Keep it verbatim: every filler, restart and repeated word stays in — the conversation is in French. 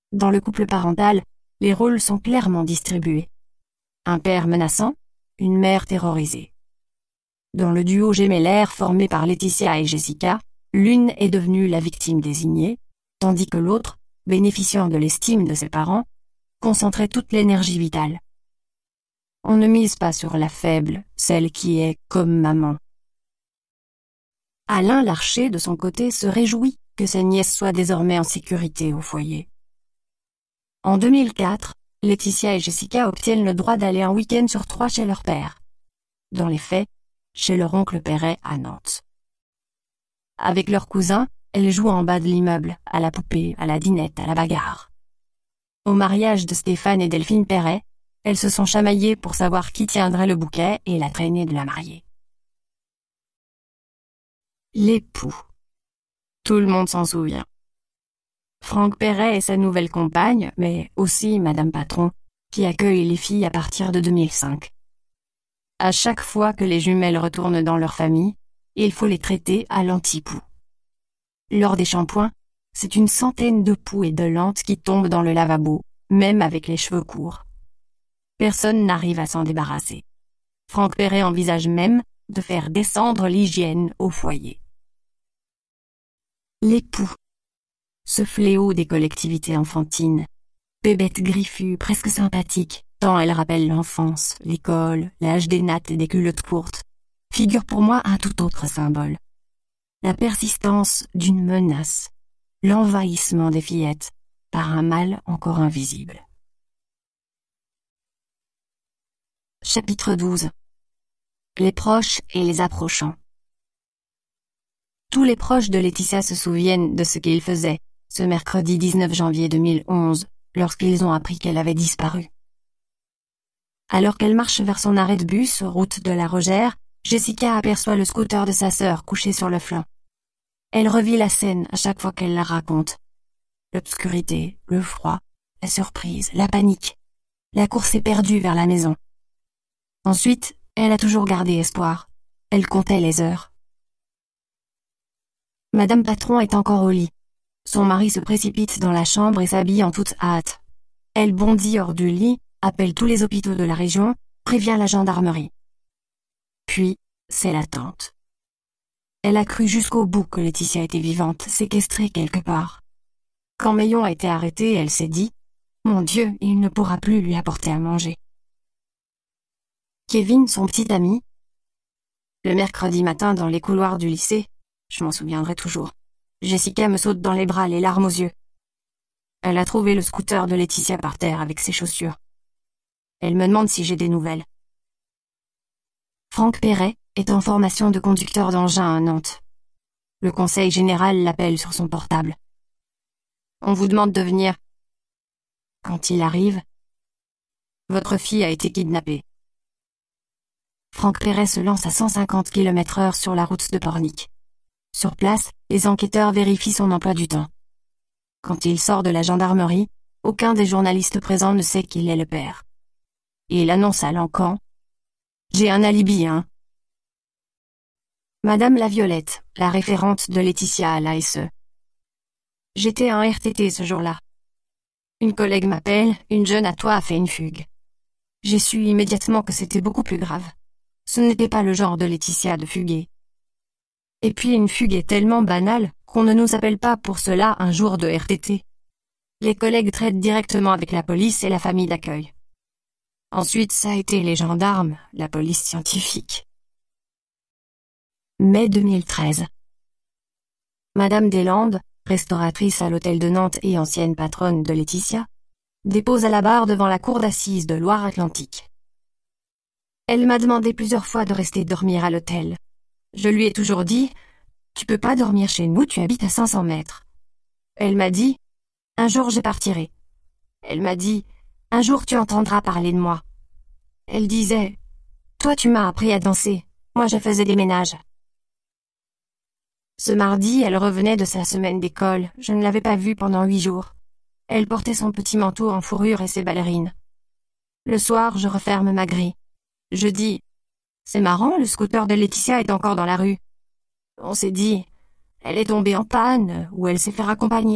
Dans le couple parental, les rôles sont clairement distribués. Un père menaçant, une mère terrorisée. Dans le duo gémellaire formé par Laetitia et Jessica, l'une est devenue la victime désignée, tandis que l'autre, bénéficiant de l'estime de ses parents, concentrait toute l'énergie vitale. On ne mise pas sur la faible, celle qui est comme maman. Alain Larcher, de son côté, se réjouit que sa nièce soit désormais en sécurité au foyer. En deux mille quatre, Laetitia et Jessica obtiennent le droit d'aller un week-end sur trois chez leur père. Dans les faits, chez leur oncle Perret à Nantes. Avec leur cousin, elles jouent en bas de l'immeuble, à la poupée, à la dinette, à la bagarre. Au mariage de Stéphane et Delphine Perret, elles se sont chamaillées pour savoir qui tiendrait le bouquet et la traînée de la mariée. L'époux. Tout le monde s'en souvient. Franck Perret et sa nouvelle compagne, mais aussi Madame Patron, qui accueille les filles à partir de deux mille cinq. À chaque fois que les jumelles retournent dans leur famille, il faut les traiter à l'anti-poux. Lors des shampoings, c'est une centaine de poux et de lentes qui tombent dans le lavabo, même avec les cheveux courts. Personne n'arrive à s'en débarrasser. Franck Perret envisage même de faire descendre l'hygiène au foyer. L'époux. Ce fléau des collectivités enfantines. Bébête griffue, presque sympathique, tant elle rappelle l'enfance, l'école, l'âge des nattes et des culottes courtes, figure pour moi un tout autre symbole. La persistance d'une menace, l'envahissement des fillettes par un mal encore invisible. Chapitre douze. Les proches et les approchants. Tous les proches de Laetitia se souviennent de ce qu'ils faisaient ce mercredi dix-neuf janvier deux mille onze, lorsqu'ils ont appris qu'elle avait disparu. Alors qu'elle marche vers son arrêt de bus, route de la Rogère, Jessica aperçoit le scooter de sa sœur couché sur le flanc. Elle revit la scène à chaque fois qu'elle la raconte. L'obscurité, le froid, la surprise, la panique. La course éperdue vers la maison. Ensuite, elle a toujours gardé espoir. Elle comptait les heures. Madame Patron est encore au lit. Son mari se précipite dans la chambre et s'habille en toute hâte. Elle bondit hors du lit, appelle tous les hôpitaux de la région, prévient la gendarmerie. Puis, c'est l'attente. Elle a cru jusqu'au bout que Laetitia était vivante, séquestrée quelque part. Quand Meillon a été arrêté, elle s'est dit « Mon Dieu, il ne pourra plus lui apporter à manger. » Kevin, son petit ami. Le mercredi matin, dans les couloirs du lycée, je m'en souviendrai toujours, Jessica me saute dans les bras, les larmes aux yeux. Elle a trouvé le scooter de Laetitia par terre avec ses chaussures. Elle me demande si j'ai des nouvelles. Franck Perret est en formation de conducteur d'engin à Nantes. Le conseil général l'appelle sur son portable. On vous demande de venir. Quand il arrive, votre fille a été kidnappée. Franck Perret se lance à cent cinquante kilomètres heure sur la route de Pornic. Sur place, les enquêteurs vérifient son emploi du temps. Quand il sort de la gendarmerie, aucun des journalistes présents ne sait qu'il est le père. Il annonce à l'encan « J'ai un alibi, hein ?» Madame Laviolette, la référente de Laetitia à l'A S E. J'étais en R T T ce jour-là. Une collègue m'appelle, une jeune à toi a fait une fugue. J'ai su immédiatement que c'était beaucoup plus grave. Ce n'était pas le genre de Laetitia de fuguer. Et puis une fugue est tellement banale qu'on ne nous appelle pas pour cela un jour de R T T. Les collègues traitent directement avec la police et la famille d'accueil. Ensuite, ça a été les gendarmes, la police scientifique. Mai deux mille treize. Madame Deslandes, restauratrice à l'hôtel de Nantes et ancienne patronne de Laetitia, dépose à la barre devant la cour d'assises de Loire-Atlantique. Elle m'a demandé plusieurs fois de rester dormir à l'hôtel. Je lui ai toujours dit « Tu peux pas dormir chez nous, tu habites à cinq cents mètres. » Elle m'a dit « Un jour je partirai. » Elle m'a dit « Un jour tu entendras parler de moi. » Elle disait « Toi tu m'as appris à danser, moi je faisais des ménages. » Ce mardi, elle revenait de sa semaine d'école, je ne l'avais pas vue pendant huit jours. Elle portait son petit manteau en fourrure et ses ballerines. Le soir, je referme ma grille. Je dis « C'est marrant, le scooter de Laetitia est encore dans la rue. » On s'est dit « Elle est tombée en panne ou elle s'est fait raccompagner. »